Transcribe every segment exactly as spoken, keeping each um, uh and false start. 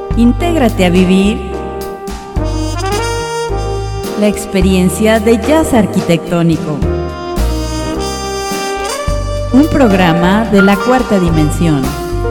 Intégrate a vivir la experiencia de jazz arquitectónico. Un programa de la cuarta dimensión.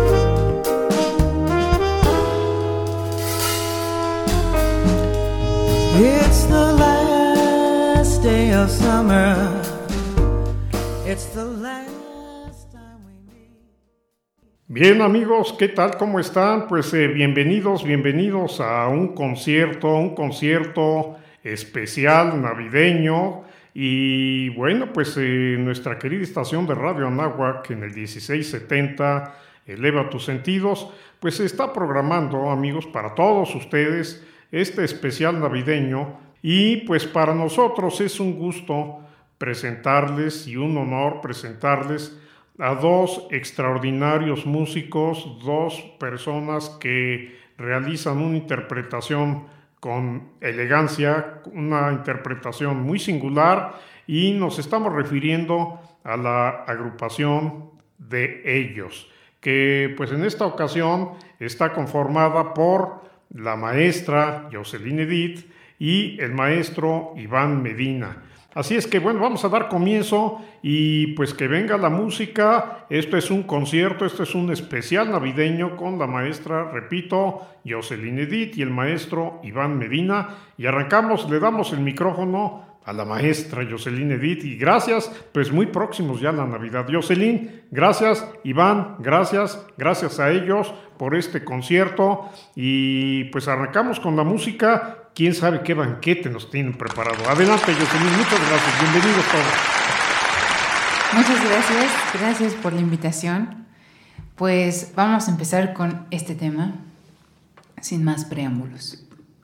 It's the last day of summer. It's the last time we meet. Bien, amigos, ¿qué tal? ¿Cómo están? Pues eh, bienvenidos, bienvenidos a un concierto, un concierto especial navideño. Y bueno, pues eh, nuestra querida estación de Radio Anáhuac en el dieciséis setenta, Eleva tus sentidos, pues está programando, amigos, para todos ustedes este especial navideño. Y pues para nosotros es un gusto presentarles y un honor presentarles a dos extraordinarios músicos, dos personas que realizan una interpretación con elegancia, una interpretación muy singular, y nos estamos refiriendo a la agrupación de Ellos, que pues en esta ocasión está conformada por la maestra Jocelyn Edith y el maestro Iván Medina. Así es que bueno, vamos a dar comienzo y pues que venga la música. Esto es un concierto, esto es un especial navideño con la maestra, repito, Jocelyn Edith y el maestro Iván Medina. Y arrancamos, le damos el micrófono a la maestra Jocelyn Edith. Y gracias, pues muy próximos ya a la Navidad. Jocelyn, gracias. Iván, gracias. Gracias a ellos por este concierto. Y pues arrancamos con la música. Quién sabe qué banquete nos tienen preparado. Adelante, Jocelyn, muchas gracias. Bienvenidos todos. Muchas gracias, gracias por la invitación. Pues vamos a empezar con este tema, sin más preámbulos.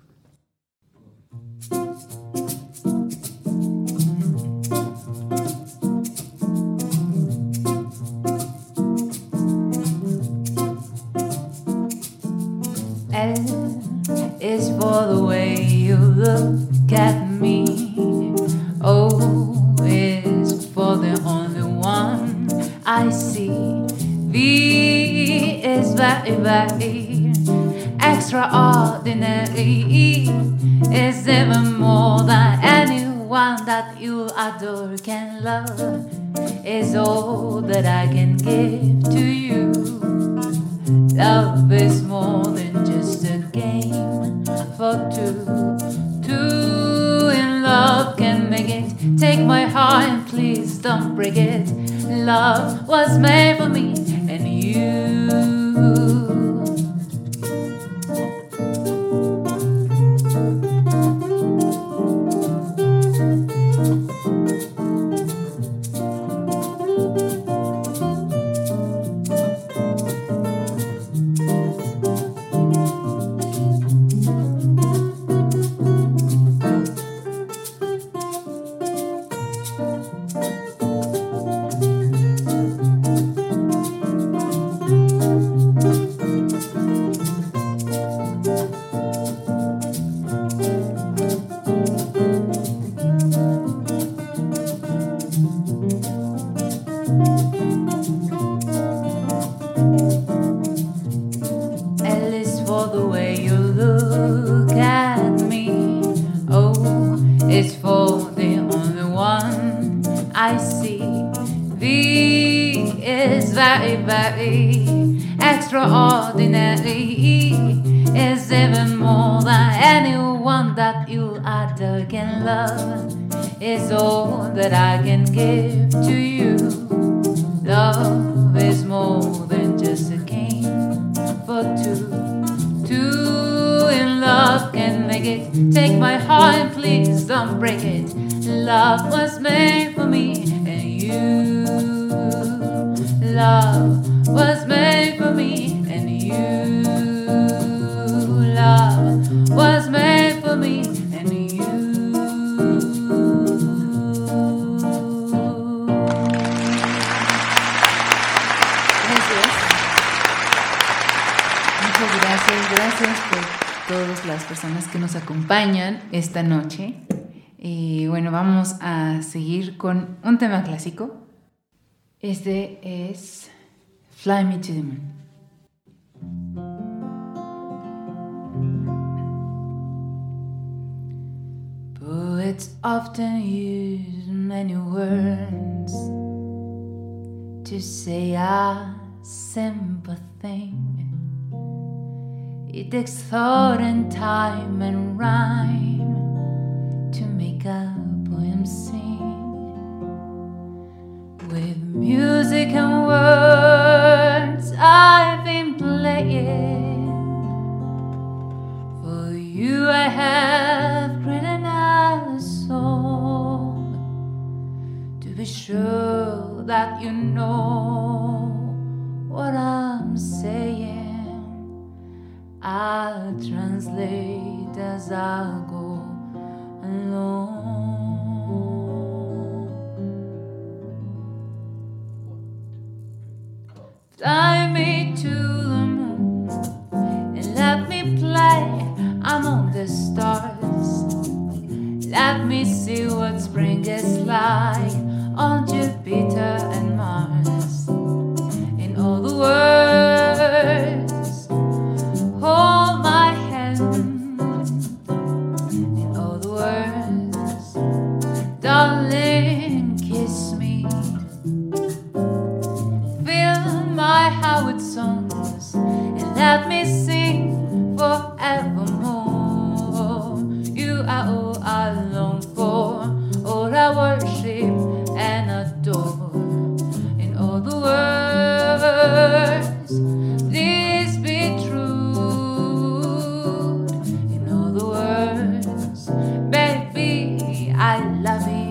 Is for the way you look at me. O is for the only one I see. V is very, very extraordinary. Is even more than anyone that you adore can love. Is all that I can give to you. Love is more than just a game for two. Two in love can make it. Take my heart and please don't break it. Love was made for me and you. Extraordinary is even more than anyone that you adore can love. Is all that I can give to you. Love is more than just a game for two. Two in love can make it. Take my heart and please don't break it. Love was made for me and you. Love was made for me and you. Love was made for me and you. Gracias. Muchas gracias. Gracias por todas las personas que nos acompañan esta noche. Y bueno, vamos a seguir con un tema clásico. Este es Fly Me to the Moon. Poets often use many words to say a simple thing. It takes thought and time and rhyme to make a poem sing. With music and words I've been playing. For you I have written a song to be sure that you know what I'm saying. I'll translate as I go along. Fly me to the moon and let me play among the stars. Let me see what spring is like on Jupiter and Mars. In all the words, hold my hand. In all the words, darling, kiss me. Fill my heart with songs and let me sing forevermore. You are all I long for, all I worship and adore. In all the words, please be true. In all the words, baby, I love you.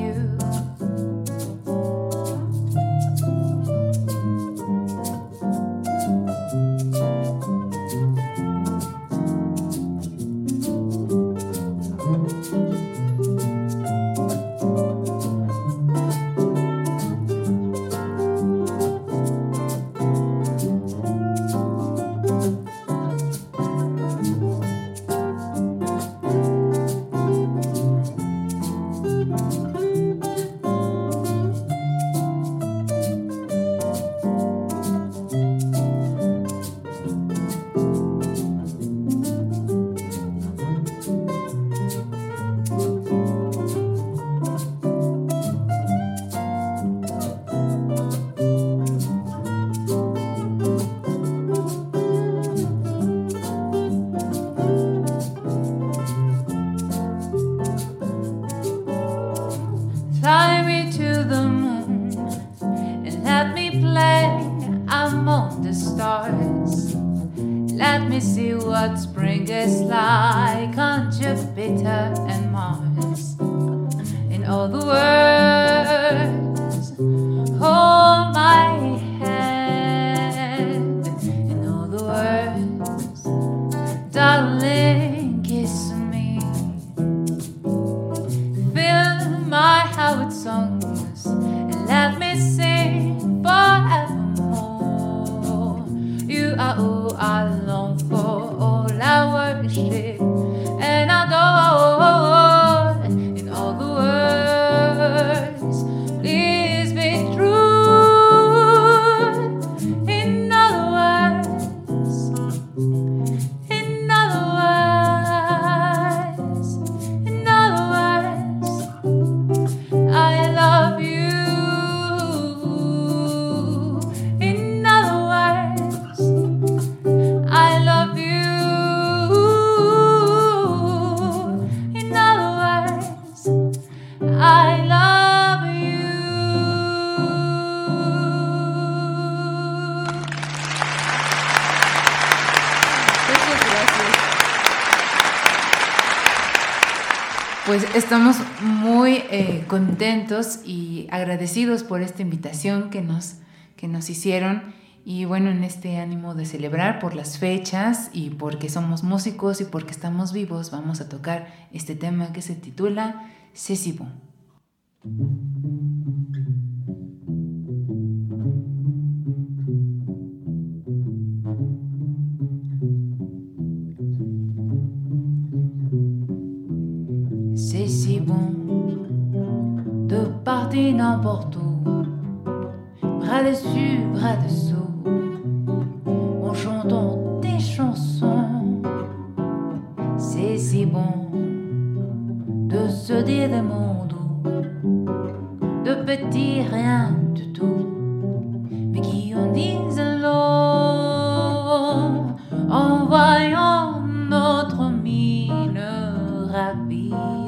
Fly me to the moon and let me play among the stars. Let me see what spring is like on Jupiter and Mars. In all the words, hold my hand. In all the words, darling, kiss me. Fill my heart with songs and let me sing forevermore. You are all I long for, all I worship and adore. In all the words, please be true. In other words, in other words, in other words, I love you. In other words, I love you. In other words, I love you. Muchas gracias. Pues estamos muy eh, contentos y agradecidos por esta invitación que nos, que nos hicieron. Y bueno, en este ánimo de celebrar por las fechas y porque somos músicos y porque estamos vivos, vamos a tocar este tema que se titula C'est si bon. C'est si bon de partir n'importe où, bras dessus, bras dessous, en chantant des chansons. C'est si bon de se dire des mots doux, de petits rien du tout, mais qui en disent long en voyant notre mine ravie.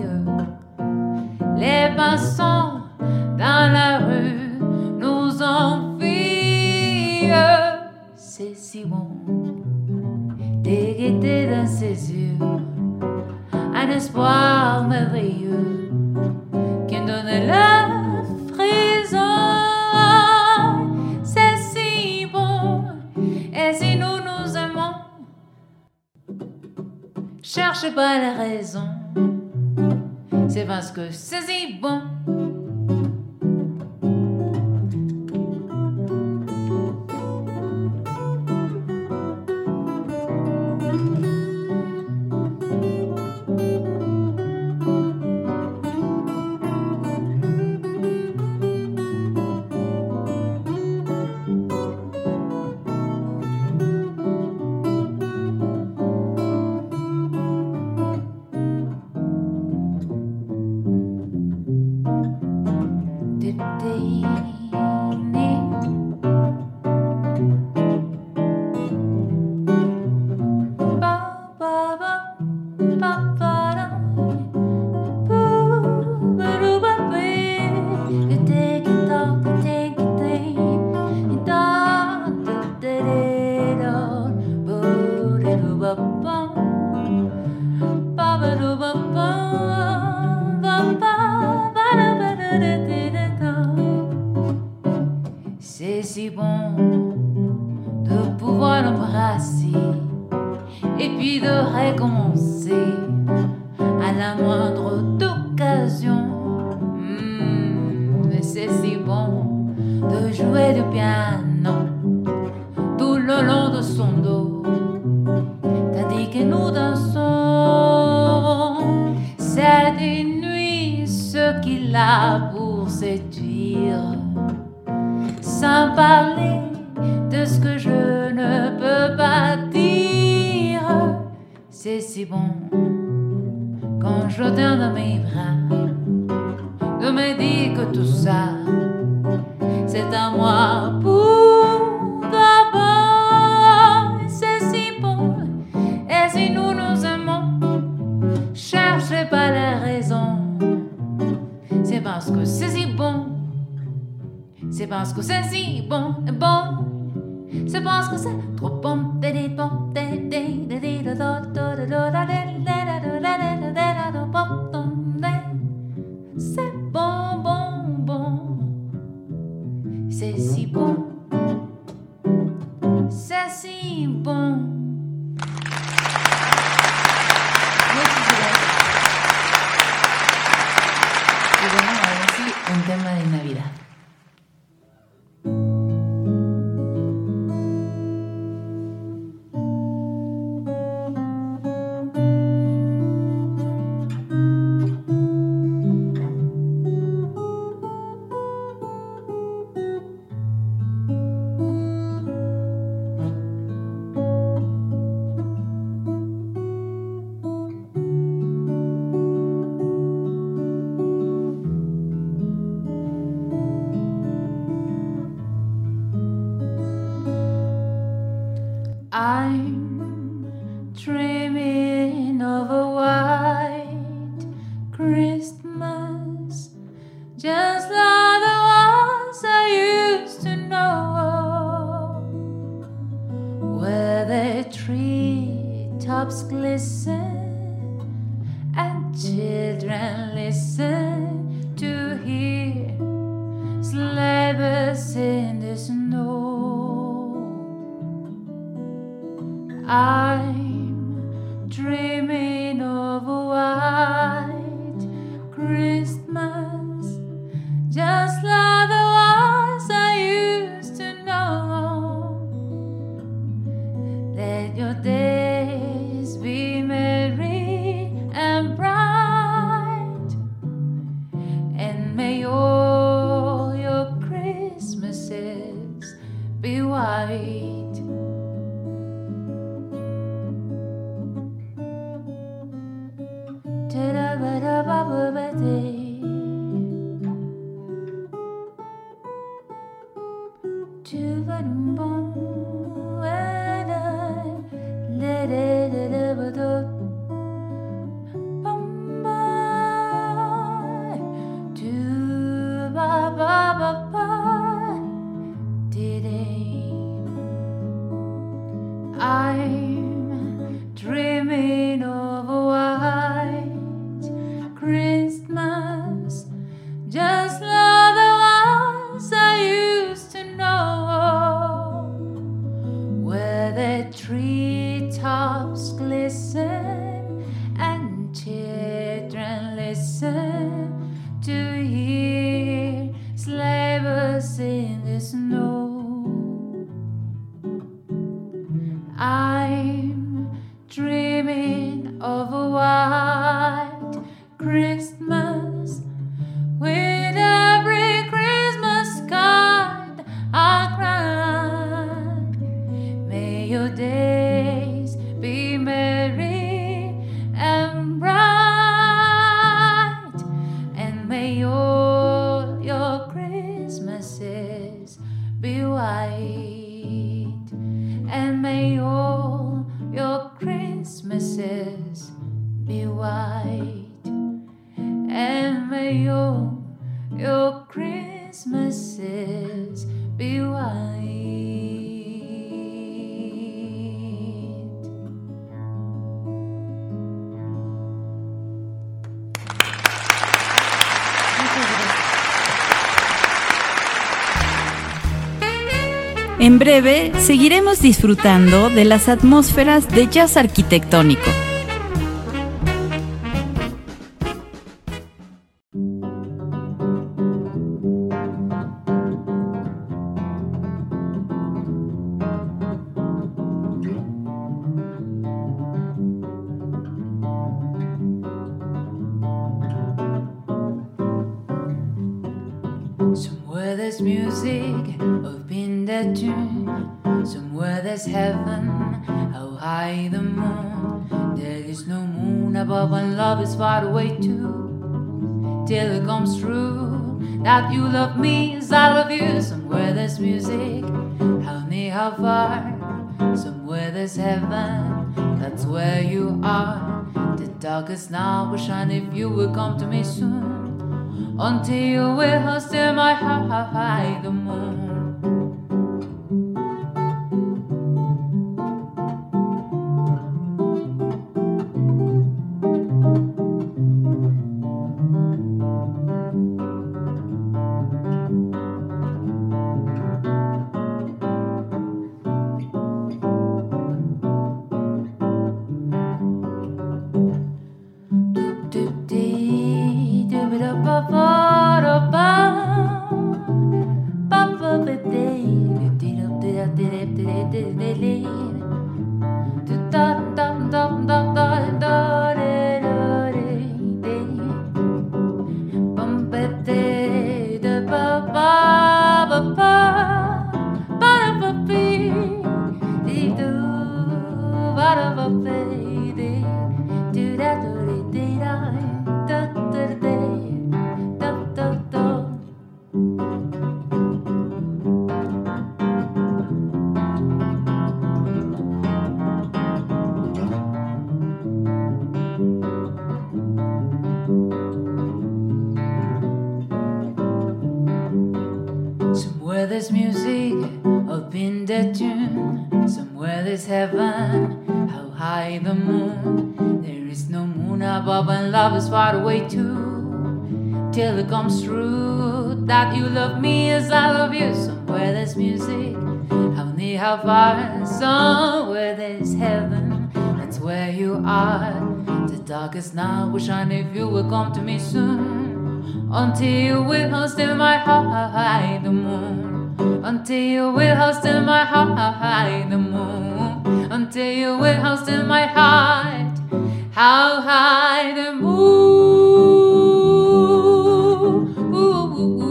Les passants dans la rue nous envient, c'est si bon de guetter dans ses yeux un espoir merveilleux qui donne la frisson. C'est si bon, et si nous nous aimons, cherchez pas la raison, c'est parce que c'est si bon. C'est si bon de pouvoir l'embrasser et puis de recommencer à la moindre occasion. Mmh, c'est si bon de jouer du piano tout le long de son dos, tandis que nous dansons. Cette nuit, ce qu'il a pour séduire, sans parler de ce que je ne peux pas dire. C'est si bon quand je tiens dans mes bras de me dire que tout ça c'est à moi pour d'abord. C'est si bon, et si nous nous aimons, cherchez pas la raison, c'est parce que c'est si bon. C'est parce que c'est si bon, bon. C'est parce que c'est trop bon. C'est bon, bon, bon. C'est si bon. C'est si bon. Y bueno, ahora sí, un tema de Navidad. I'm dreaming of a white Christmas, just like the ones I used to know, where the treetops glisten and children listen to hear sleigh bells in the snow. I'm dreaming of a white Christmas, just like the ones I used to know. Let your days be merry and bright, and may all your Christmases be white. Da da ba da ba ba ba I'm dreaming of a white Christmas, just like the ones I used to know, where the treetops glisten and children listen to hear sleigh bells in the snow. I'm dreaming of a white Christmas, with every Christmas card I cry. May your days be merry and bright, and may all your Christmases be white, and may all your Christmases be white, and may all your Christmases be white. En breve, seguiremos disfrutando de las atmósferas de jazz arquitectónico. Somewhere there's music up in that tune, somewhere there's heaven, how high the moon. There is no moon above and love is far away too, till it comes true that you love me as I love you. Somewhere there's music, how near, how far. Somewhere there's heaven, that's where you are. The darkest night will shine if you will come to me soon, until you will hold still my heart, the moon. Somewhere there's music up in that tune, somewhere there's heaven, how high the moon. There is no moon above and love is far away too, till it comes true that you love me as I love you. Somewhere there's music, how near, how far. Somewhere there's heaven, that's where you are. The darkest night will shine if you will come to me soon, until you will hold still my heart, the moon. Until you will hold still my heart, the moon. Until you will hold still my heart, how high the moon. Ooh, ooh, ooh.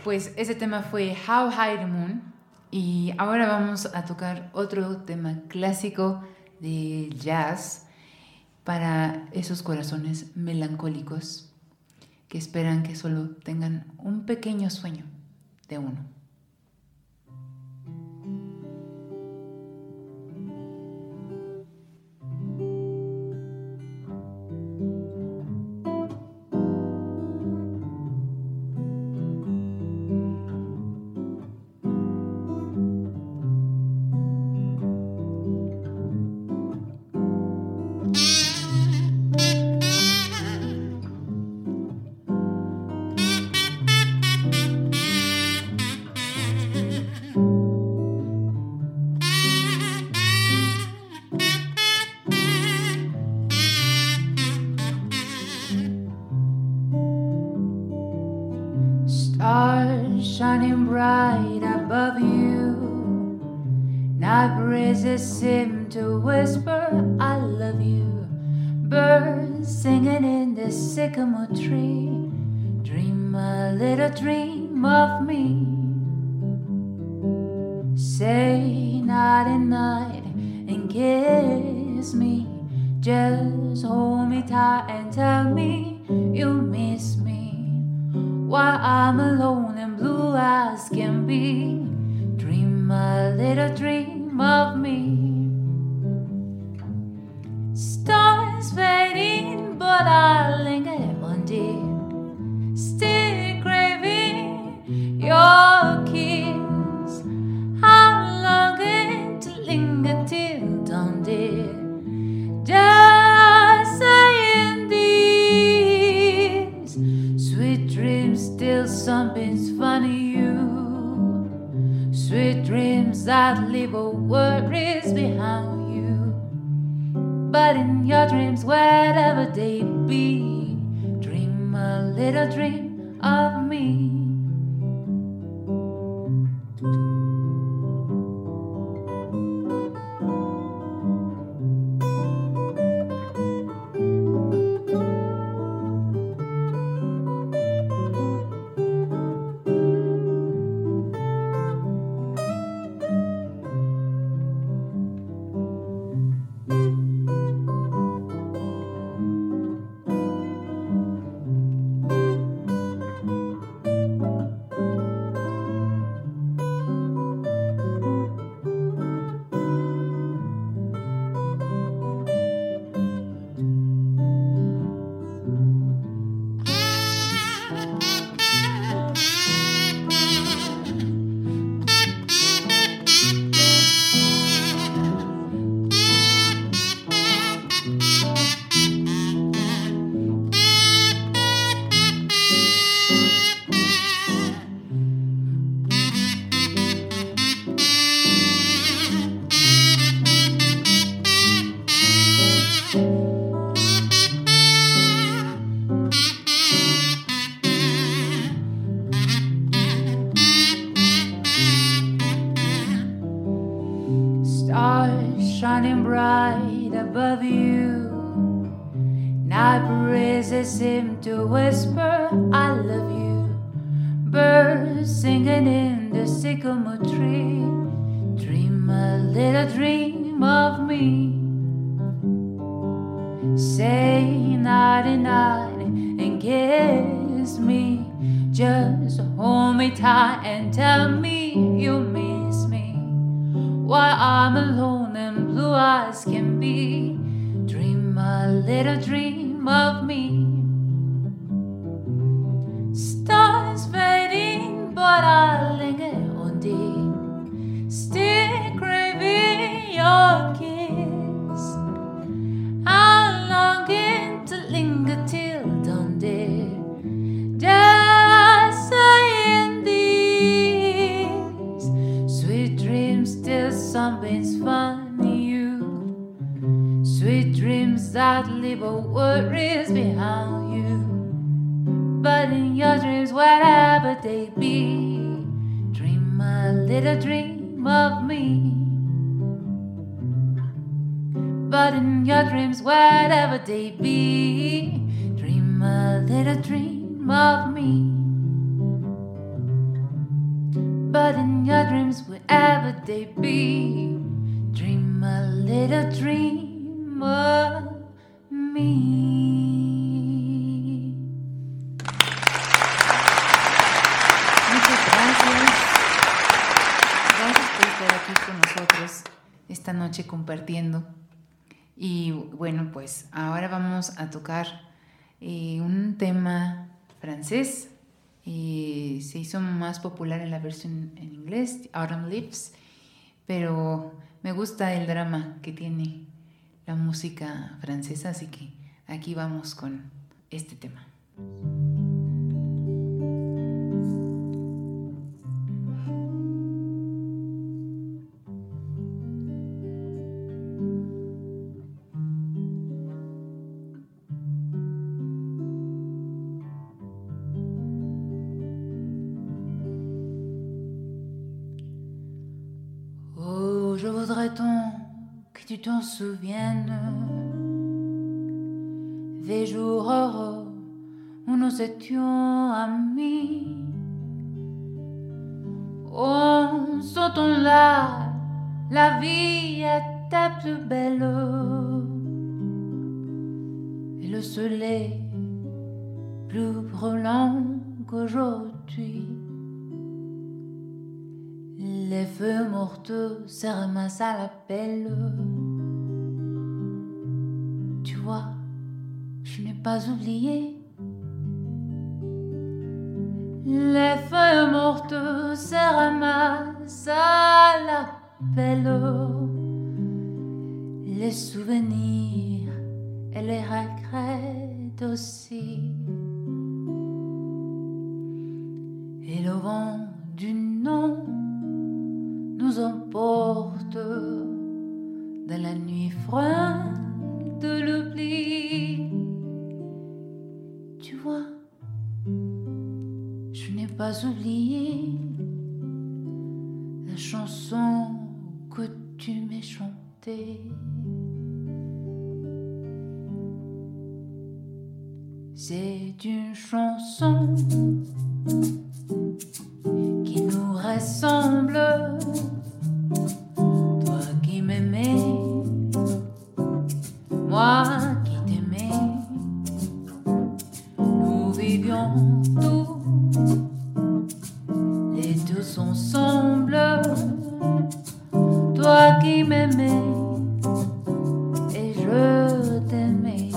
Pues ese tema fue How High the Moon. Y ahora vamos a tocar otro tema clásico de jazz para esos corazones melancólicos que esperan que solo tengan un pequeño sueño de uno. Stars shining bright above you, night breezes seem to whisper, I love you. Birds singing in the sycamore tree, dream a little dream of me. Say nighty night and kiss me, just hold me tight and tell me you miss me. While I'm alone and blue as can be, dream a little dream of me. Stars fading, but I linger on, dear, still craving your kiss. I'm longing to linger till dawn, dear, just saying this. Sweet dreams, still something's funny you. Sweet dreams that leave all worries behind you. But in your dreams, wherever they be, dream a little dream of me. Shining bright above you, night breezes seem to whisper, I love you. Birds singing in the sycamore tree, dream a little dream of me. Say nighty night and kiss me, just hold me tight and tell me you miss me. While I'm alone and blue eyes can be, dream a little dream of me. Stars fading, but I linger on, dear, still craving your kiss. I'm longing to linger till dawn, dear, just saying this. Sweet dreams, still something's funny you. Sweet dreams that leave all worries behind you. But in your dreams, wherever they be, dream a little dream of me. But in your dreams, wherever they be, dream a little dream of me. what in your dreams, wherever they be. Dream a little dream of me. Muchas gracias. Gracias por estar aquí con nosotros esta noche compartiendo. Y bueno, pues ahora vamos a tocar eh, un tema francés. Eh, se hizo más popular en la versión en inglés, Autumn Leaves, pero me gusta el drama que tiene la música francesa, así que aquí vamos con este tema. Oh, je voudrais tant que tu t'en souviennes des jours heureux où nous étions amis. Oh, sortons là, la vie était plus belle et le soleil plus brûlant qu'aujourd'hui. Les feux morteux se ramassent à la pelle. Tu vois, je n'ai pas oublié. Les feuilles mortes se ramassent à la pelle. Les souvenirs et les regrets aussi. Et le vent du nom nous emporte dans la nuit froide de l'oubli. Tu vois, je n'ai pas oublié la chanson que tu m'as chantée. C'est une chanson qui nous ressemble. Toi qui m'aimais, moi qui t'aimais, nous vivions tous les deux ensemble. Toi qui m'aimais et je t'aimais,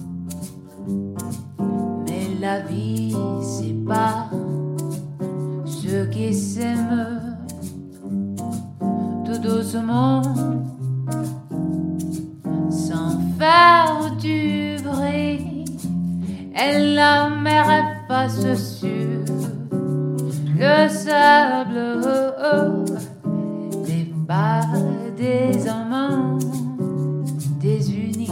mais la vie sépare ceux qui s'aiment. Tout doucement, sans faire du bruit, et la mer efface sur le sable des pas des amants désunis.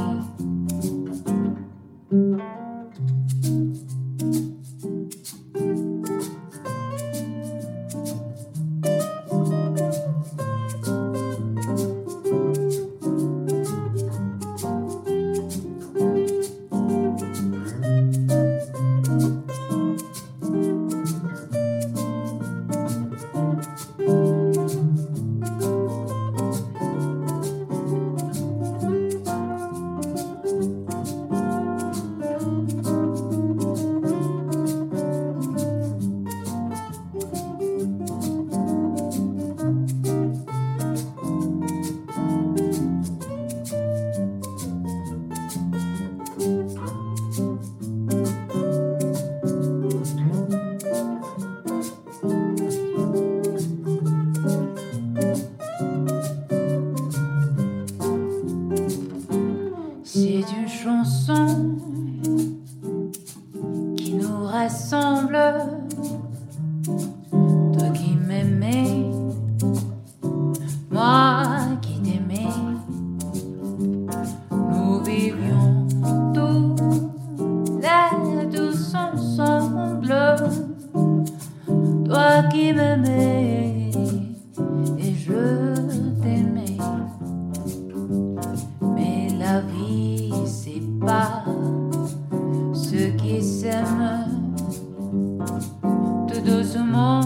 C'est une chanson qui nous rassemble. Toi qui m'aimais, moi qui t'aimais, nous vivions tous les deux ensemble. Toi qui m'aimais et je t'aimais, mais la vie sépare ceux qui s'aiment. Tout doucement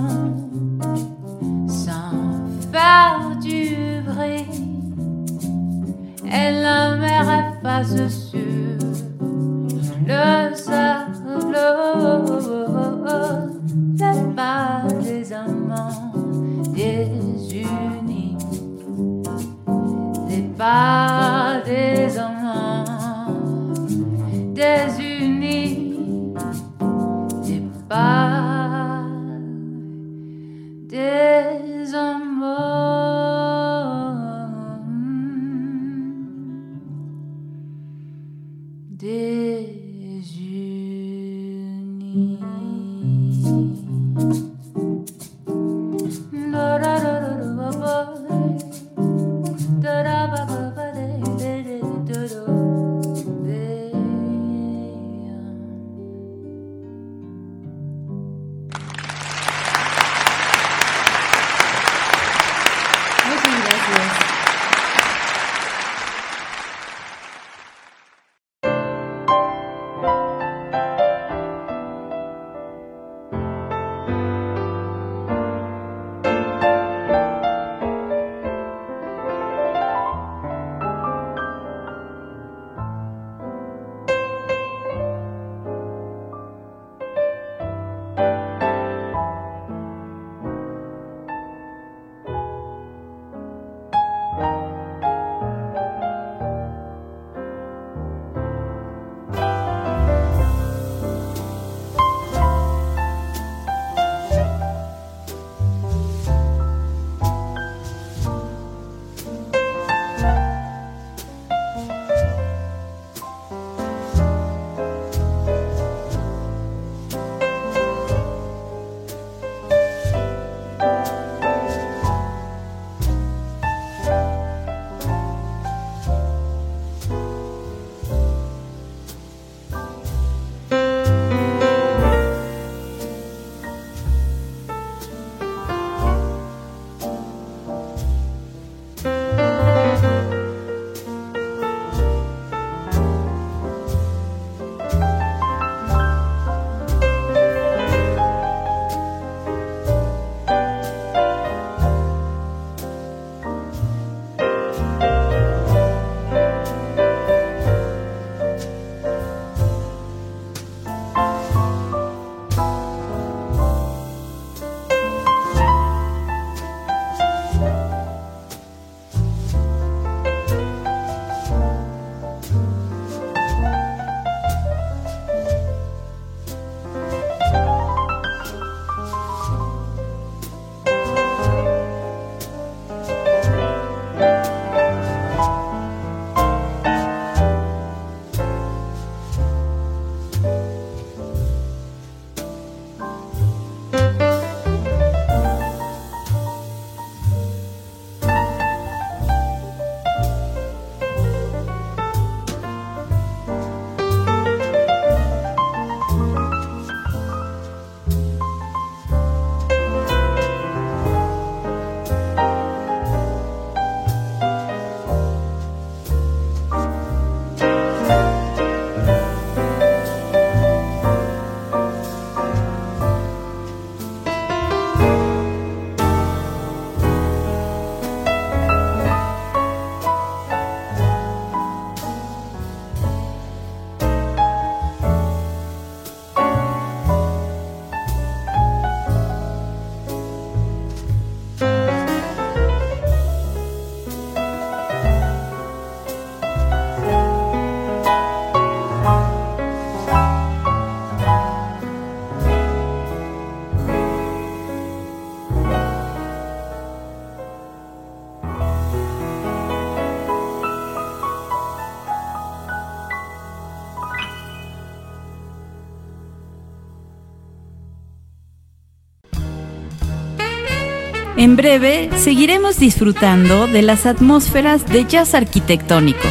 En breve, seguiremos disfrutando de las atmósferas de jazz arquitectónico.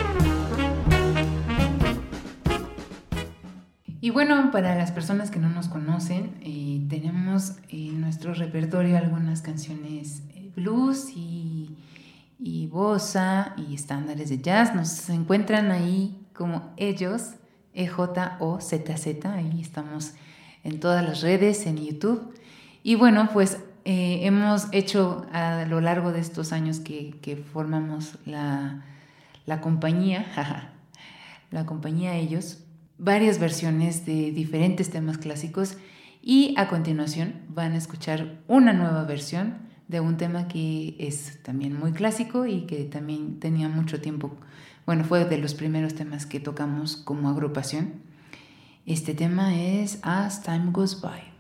Y bueno, para las personas que no nos conocen, eh, tenemos en nuestro repertorio algunas canciones blues y, y bossa y estándares de jazz. Nos encuentran ahí como ellos, E J O Z Z, ahí estamos en todas las redes, en YouTube. Y bueno, pues eh, hemos hecho a lo largo de estos años que, que formamos la, la compañía, la compañía ellos, varias versiones de diferentes temas clásicos, y a continuación van a escuchar una nueva versión de un tema que es también muy clásico y que también tenía mucho tiempo, bueno, fue de los primeros temas que tocamos como agrupación. Este tema es As Time Goes By.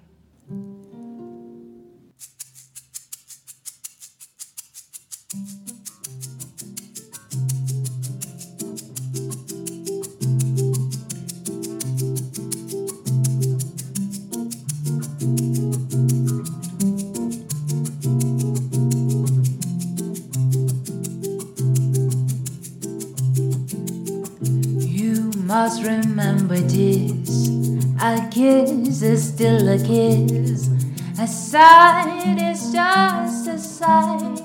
must remember this. A kiss is still a kiss. A sight is just a sight.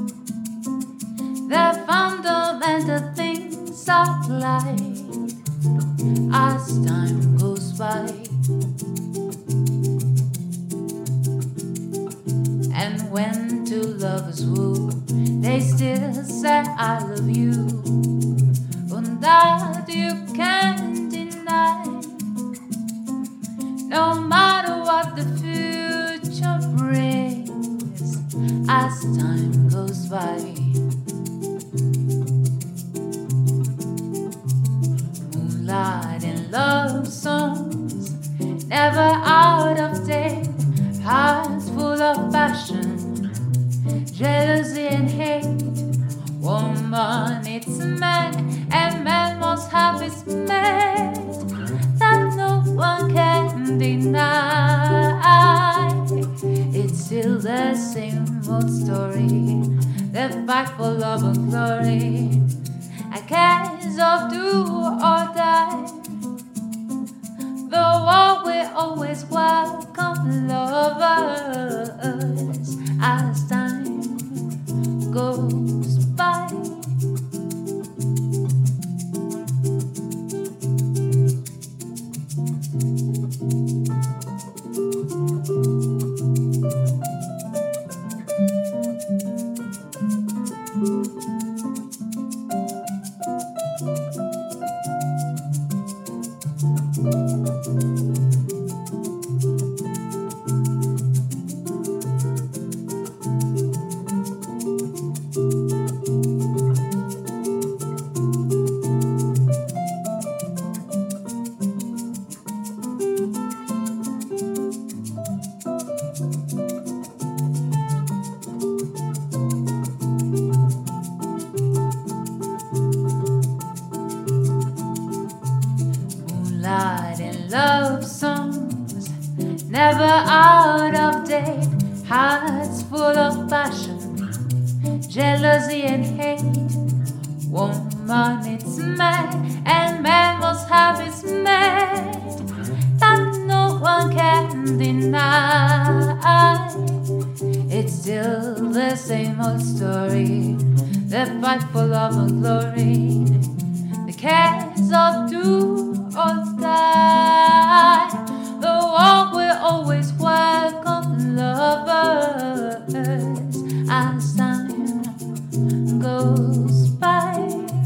The fundamental things of life as time goes by. And when two lovers woo, they still say I love you, and that you can't deny. No matter what the future brings as time goes by. Moonlight and love songs, never out of date. Hearts full of passion, jealousy and hate. Woman needs a man, and man must have his mate. That no one can deny. It's still the same old story. The fight for love and glory. A case of do or die. The war will always welcome lovers as time goes by. Moonlight and love songs, never out of date. Hearts full of passion, jealousy and hate. Woman needs man, and man must have his mate. That no one can deny. It's still the same old story. The fight for love and glory. The case of do or die. The war will always welcome lovers as time goes by.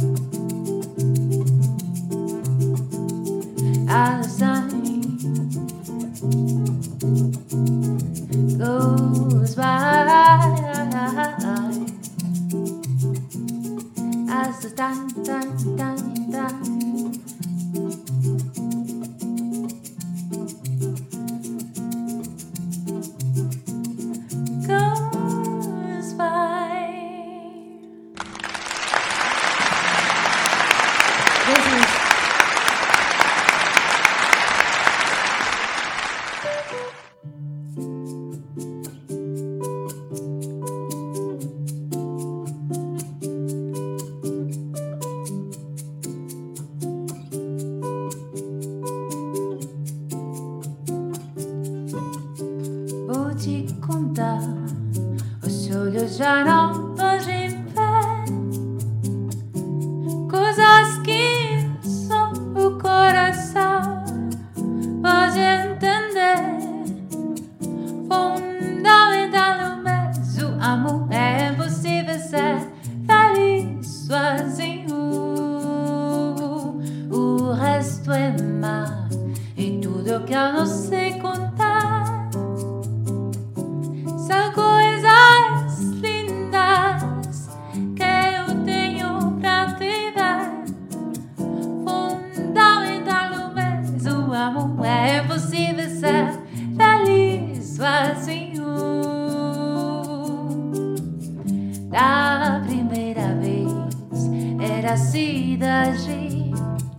As time goes by. As the time, time, time, time goes by. This is vou te contar. Os olhos já não podem ver coisas que só o coração pode entender. Fundamental no mês, o amor é impossível ser feliz sozinho. O resto é mar e tudo que eu não sei contar. São coisas lindas que eu tenho pra te dar. Fundamental no mês, o amor é impossível ser feliz sozinho. Da primeira vez era cidade,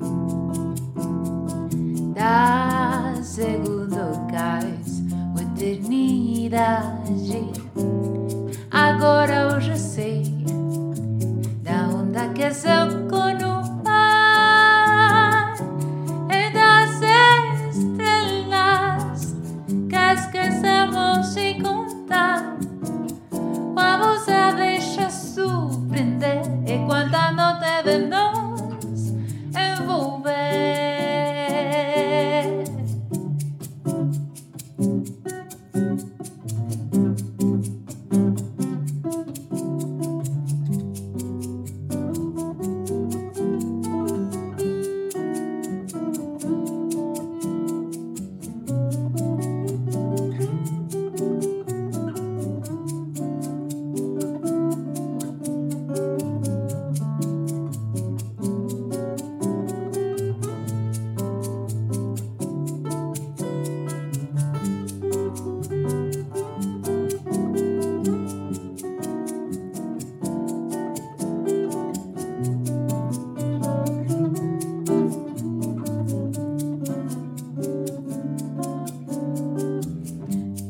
da segunda cais eternidade. Agora eu já sei da onda que seu no mar.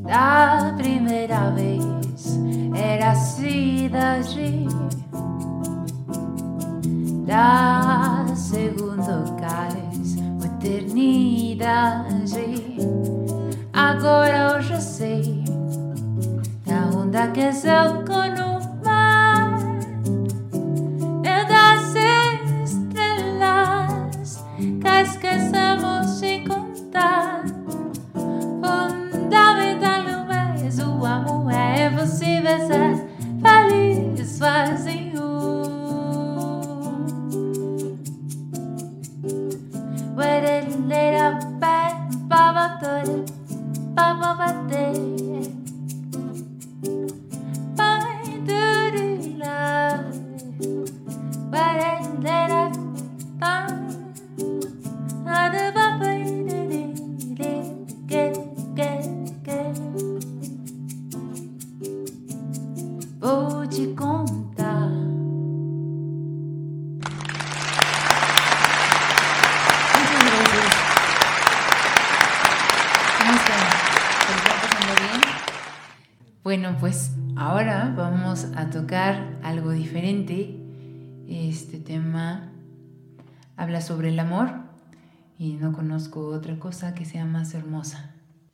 La primera vez era así de allí. La segunda vez foi eternidade. Agora eu já sei da onda que eu com o mar, é das estrelas que esquecemos de contar. Fundamental não é o amor, é você ser feliz sozinho. Where it laid up back, Baba Tori, Baba Bate, Bye Dirty Love, where it laid up back, Other Baba Dirty, get, get, get. Vou te contar. Bueno, pues ahora vamos a tocar algo diferente. Este tema habla sobre el amor y no conozco otra cosa que sea más hermosa.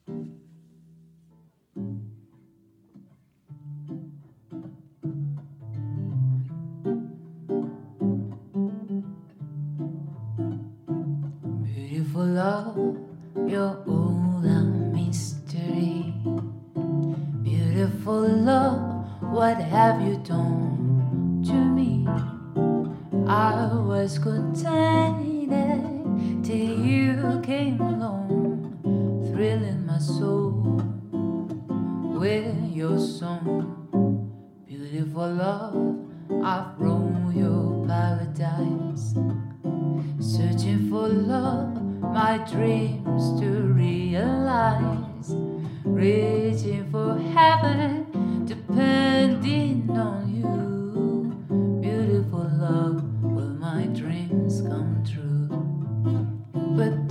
Beautiful love, you're all a mystery. Beautiful love, what have you done to me? I was contented till you came along, thrilling my soul with your song. Beautiful love, I've roamed your paradise, searching for love, my dreams to realize, reaching for heaven, depending on you. Beautiful love, will my dreams come true? But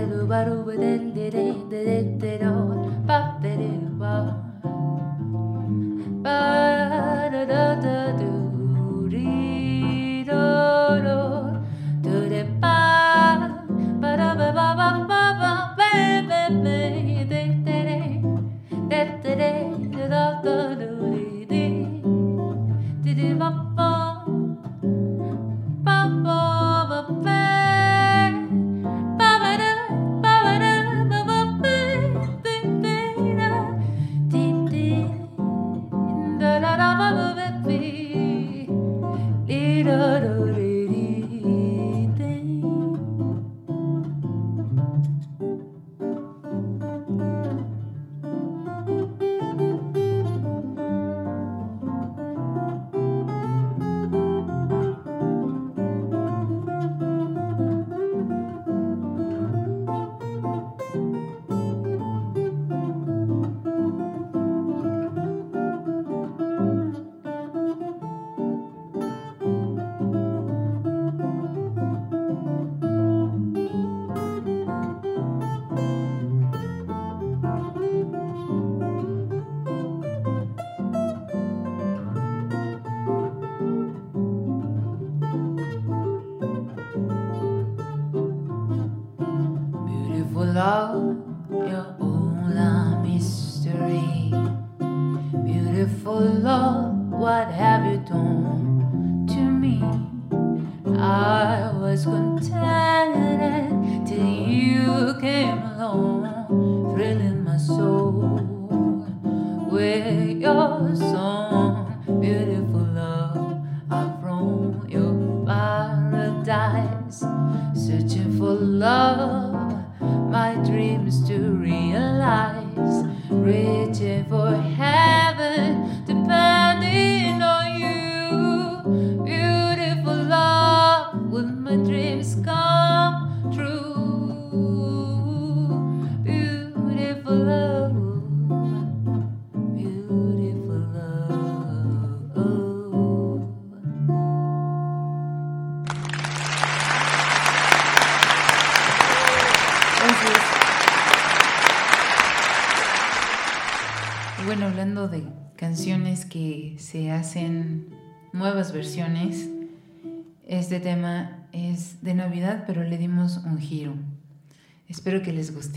love, you're all a mystery. Beautiful love, what have you done to me? I was contented till you came along, thrilling my soul with your song. Beautiful love, I've roamed your paradise, searching for love, my dreams to realize, reaching for heaven, depending on you. Beautiful love, will my dreams come true? Beautiful love, beautiful love. Bueno, hablando de canciones que se hacen nuevas versiones, este tema es de Navidad, pero le dimos un giro. Espero que les guste.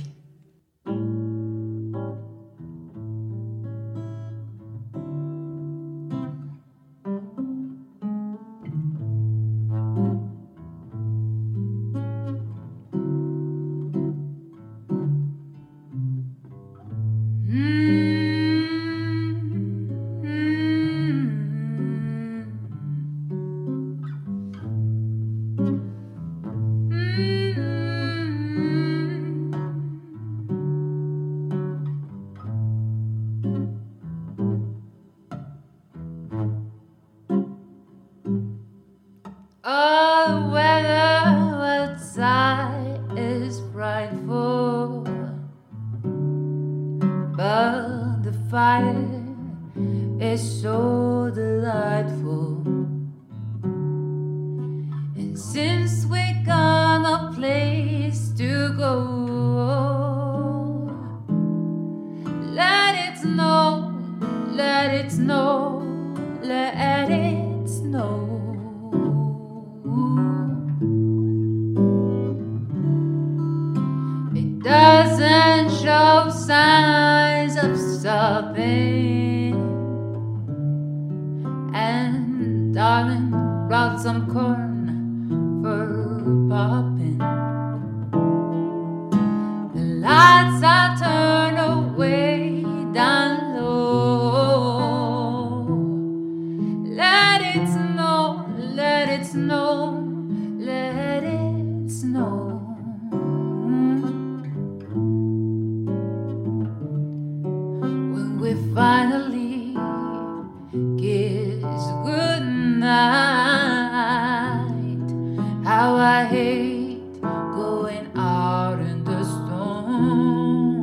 Oh, weather outside is frightful, but the fire is so delightful. And since we got no place to go, let it snow, let it snow, let it snow. It doesn't show signs of stopping. And darling brought some corn for popping. The lights are turned away down low. Let it snow, let it snow, let it snow. When we finally kiss goodnight, how I hate going out in the storm.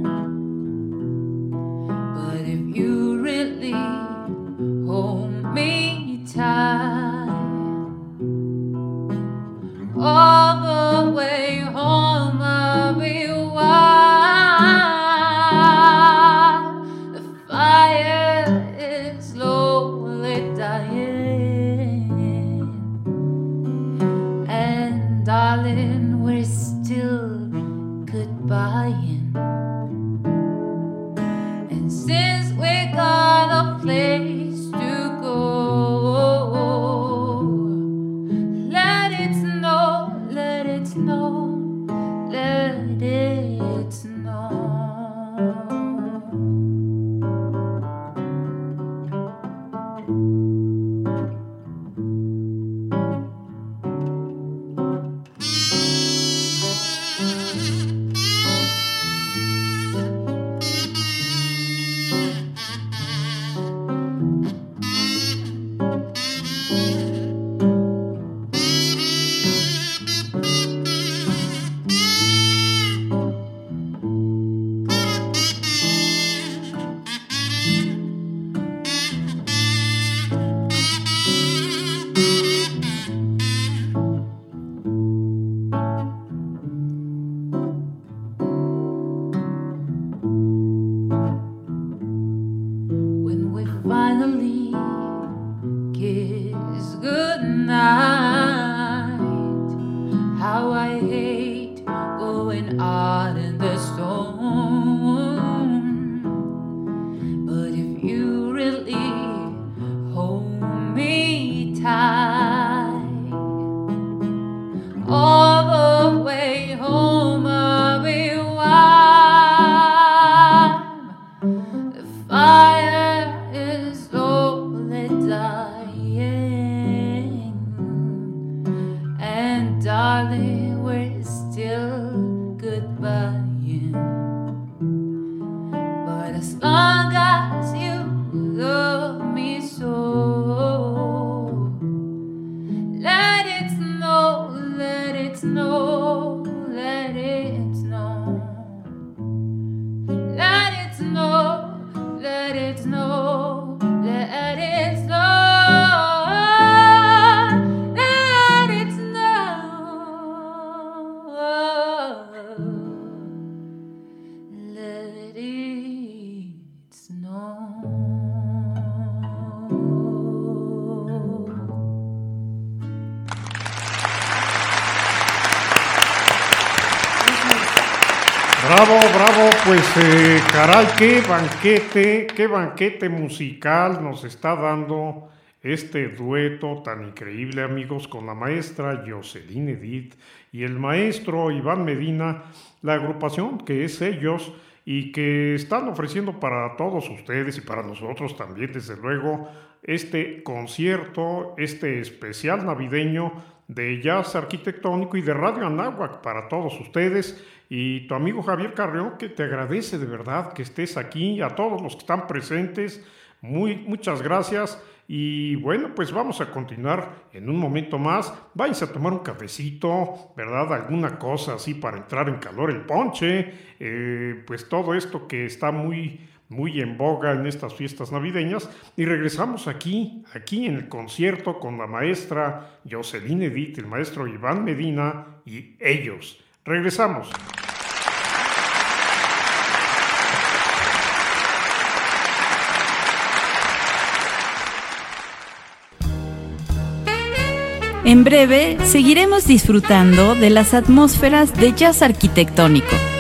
But if you really hold me tight, all the way home I'll be warm. The fire is slowly dying, and darling, we're still goodbying. And since we got a place to go, let it snow, let it snow, let it snow. When we finally kiss goodnight, how I hate going out in the storm. But if you really hold me tight, all the way home I'll be warm. The fire is slowly dying, and darling, we're still goodbying. But as long as you love me so, let it snow, let it snow, let it snow. Let it snow, let it snow, let it snow, let it snow, let it snow. Bravo, bravo, pues eh, caray, qué banquete, qué banquete musical nos está dando este dueto tan increíble, amigos, con la maestra Jocelyn Edith y el maestro Iván Medina, la agrupación que es ellos y que están ofreciendo para todos ustedes y para nosotros también, desde luego, este concierto, este especial navideño de jazz arquitectónico y de Radio Anáhuac para todos ustedes. Y tu amigo Javier Carrión, que te agradece de verdad que estés aquí, a todos los que están presentes, muy, muchas gracias. Y bueno, pues vamos a continuar en un momento más. Váyanse a tomar un cafecito, ¿verdad? Alguna cosa así para entrar en calor, el ponche, eh, pues todo esto que está muy, muy en boga en estas fiestas navideñas. Y regresamos aquí, aquí en el concierto con la maestra Jocelyn Edith, el maestro Iván Medina y ellos. Regresamos. En breve seguiremos disfrutando de las atmósferas de jazz arquitectónico.